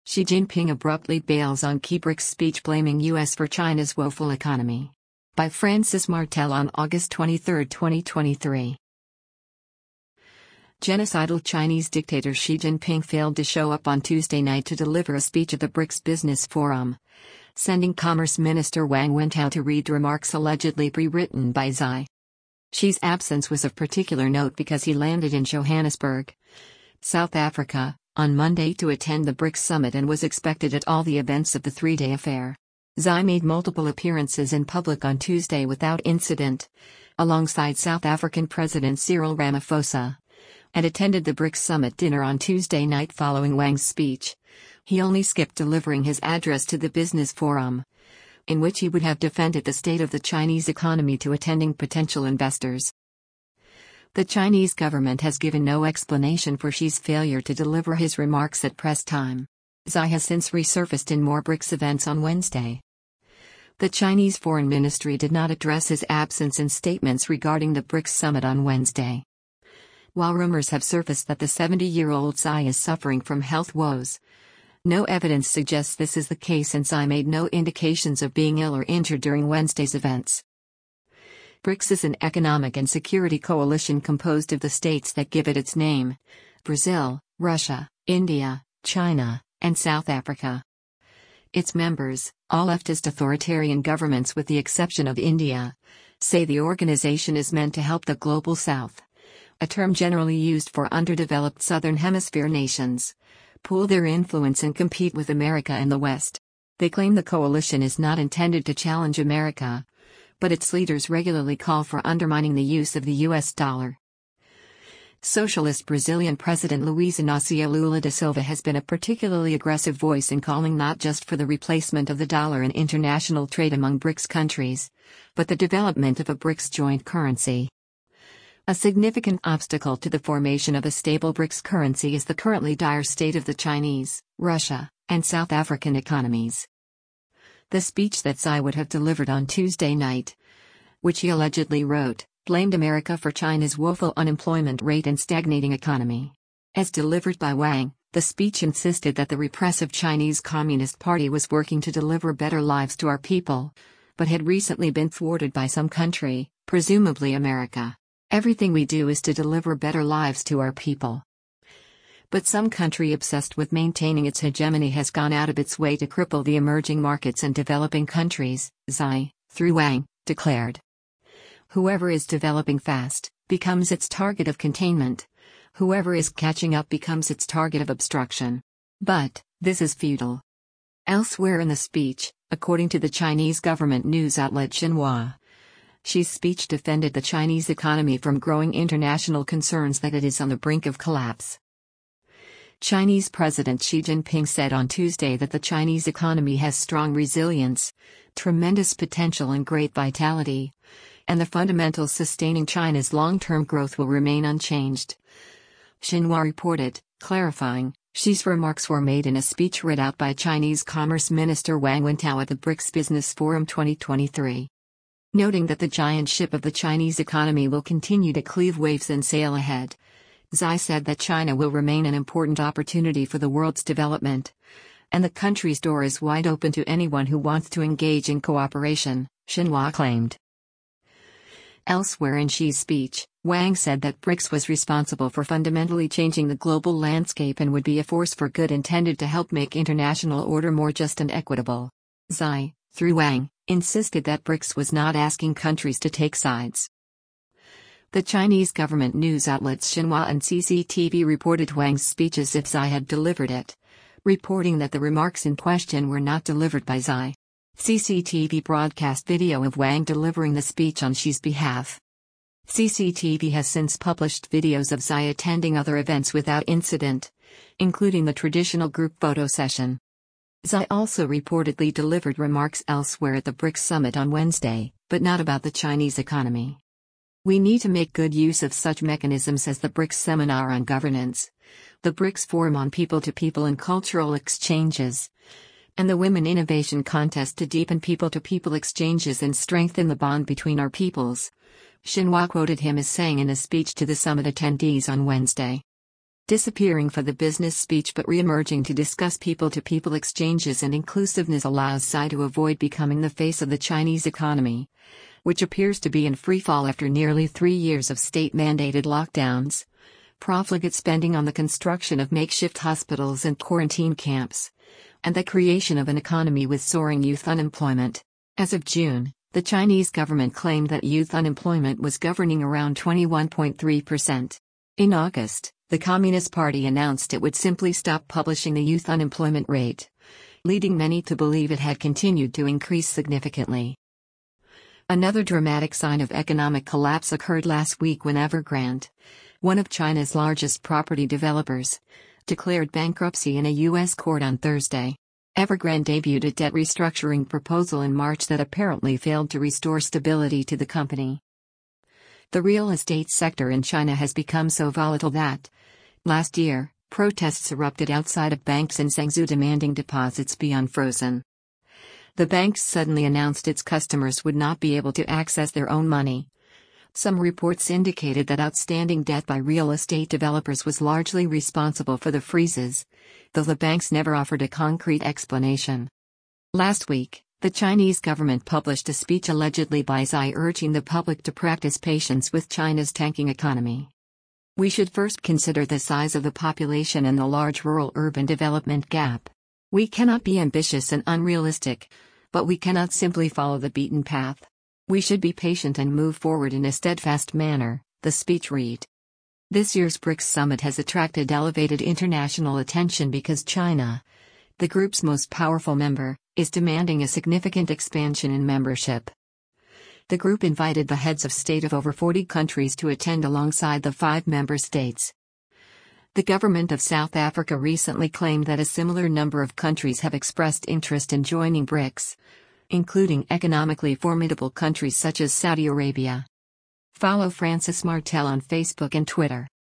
Xi Jinping abruptly bails on key BRICS speech blaming U.S. for China's woeful economy. By Francis Martel on August 23, 2023. Genocidal Chinese dictator Xi Jinping failed to show up on Tuesday night to deliver a speech at the BRICS Business Forum, sending Commerce Minister Wang Wentao to read remarks allegedly pre-written by Xi. Xi's absence was of particular note because he landed in Johannesburg, South Africa, on Monday to attend the BRICS summit and was expected at all the events of the three-day affair. Xi made multiple appearances in public on Tuesday without incident, alongside South African President Cyril Ramaphosa, and attended the BRICS summit dinner on Tuesday night following Wang's speech. He only skipped delivering his address to the business forum, in which he would have defended the state of the Chinese economy to attending potential investors. The Chinese government has given no explanation for Xi's failure to deliver his remarks at press time. Xi has since resurfaced in more BRICS events on Wednesday. The Chinese Foreign Ministry did not address his absence in statements regarding the BRICS summit on Wednesday. While rumors have surfaced that the 70-year-old Xi is suffering from health woes, no evidence suggests this is the case, and Xi made no indications of being ill or injured during Wednesday's events. BRICS is an economic and security coalition composed of the states that give it its name: Brazil, Russia, India, China, and South Africa. Its members, all leftist authoritarian governments with the exception of India, say the organization is meant to help the Global South, a term generally used for underdeveloped Southern Hemisphere nations, pool their influence and compete with America and the West. They claim the coalition is not intended to challenge America, but its leaders regularly call for undermining the use of the U.S. dollar. Socialist Brazilian President Luiz Inácio Lula da Silva has been a particularly aggressive voice in calling not just for the replacement of the dollar in international trade among BRICS countries, but the development of a BRICS joint currency. A significant obstacle to the formation of a stable BRICS currency is the currently dire state of the Chinese, Russia, and South African economies. The speech that Xi would have delivered on Tuesday night, which he allegedly wrote, blamed America for China's woeful unemployment rate and stagnating economy. As delivered by Wang, the speech insisted that the repressive Chinese Communist Party was working to deliver better lives to our people, but had recently been thwarted by some country, presumably America. Everything we do is to deliver better lives to our people. But some country obsessed with maintaining its hegemony has gone out of its way to cripple the emerging markets and developing countries, Xi, through Wang, declared. Whoever is developing fast becomes its target of containment. Whoever is catching up becomes its target of obstruction. But this is futile. Elsewhere in the speech, according to the Chinese government news outlet Xinhua, Xi's speech defended the Chinese economy from growing international concerns that it is on the brink of collapse. Chinese President Xi Jinping said on Tuesday that the Chinese economy has strong resilience, tremendous potential and great vitality, and the fundamentals sustaining China's long-term growth will remain unchanged. Xinhua reported, clarifying, Xi's remarks were made in a speech read out by Chinese Commerce Minister Wang Wentao at the BRICS Business Forum 2023. Noting that the giant ship of the Chinese economy will continue to cleave waves and sail ahead, Xi said that China will remain an important opportunity for the world's development, and the country's door is wide open to anyone who wants to engage in cooperation, Xinhua claimed. Elsewhere in Xi's speech, Wang said that BRICS was responsible for fundamentally changing the global landscape and would be a force for good intended to help make international order more just and equitable. Xi, through Wang, insisted that BRICS was not asking countries to take sides. The Chinese government news outlets Xinhua and CCTV reported Wang's speech as if Xi had delivered it, reporting that the remarks in question were not delivered by Xi. CCTV broadcast video of Wang delivering the speech on Xi's behalf. CCTV has since published videos of Xi attending other events without incident, including the traditional group photo session. Xi also reportedly delivered remarks elsewhere at the BRICS summit on Wednesday, but not about the Chinese economy. We need to make good use of such mechanisms as the BRICS Seminar on Governance, the BRICS Forum on People-to-People and Cultural Exchanges, and the Women Innovation Contest to deepen people-to-people exchanges and strengthen the bond between our peoples, Xinhua quoted him as saying in a speech to the summit attendees on Wednesday. Disappearing for the business speech but re-emerging to discuss people-to-people exchanges and inclusiveness allows Tsai to avoid becoming the face of the Chinese economy, which appears to be in freefall after nearly 3 years of state-mandated lockdowns, profligate spending on the construction of makeshift hospitals and quarantine camps, and the creation of an economy with soaring youth unemployment. As of June, the Chinese government claimed that youth unemployment was governing around 21.3%. In August, the Communist Party announced it would simply stop publishing the youth unemployment rate, leading many to believe it had continued to increase significantly. Another dramatic sign of economic collapse occurred last week when Evergrande, one of China's largest property developers, declared bankruptcy in a U.S. court on Thursday. Evergrande debuted a debt restructuring proposal in March that apparently failed to restore stability to the company. The real estate sector in China has become so volatile that, last year, protests erupted outside of banks in Zhengzhou demanding deposits be unfrozen. The banks suddenly announced its customers would not be able to access their own money. Some reports indicated that outstanding debt by real estate developers was largely responsible for the freezes, though the banks never offered a concrete explanation. Last week, the Chinese government published a speech allegedly by Tsai urging the public to practice patience with China's tanking economy. We should first consider the size of the population and the large rural-urban development gap. We cannot be ambitious and unrealistic, but we cannot simply follow the beaten path. We should be patient and move forward in a steadfast manner, the speech read. This year's BRICS summit has attracted elevated international attention because China, the group's most powerful member, is demanding a significant expansion in membership. The group invited the heads of state of over 40 countries to attend alongside the 5 member states. The government of South Africa recently claimed that a similar number of countries have expressed interest in joining BRICS, including economically formidable countries such as Saudi Arabia. Follow Francis Martel on Facebook and Twitter.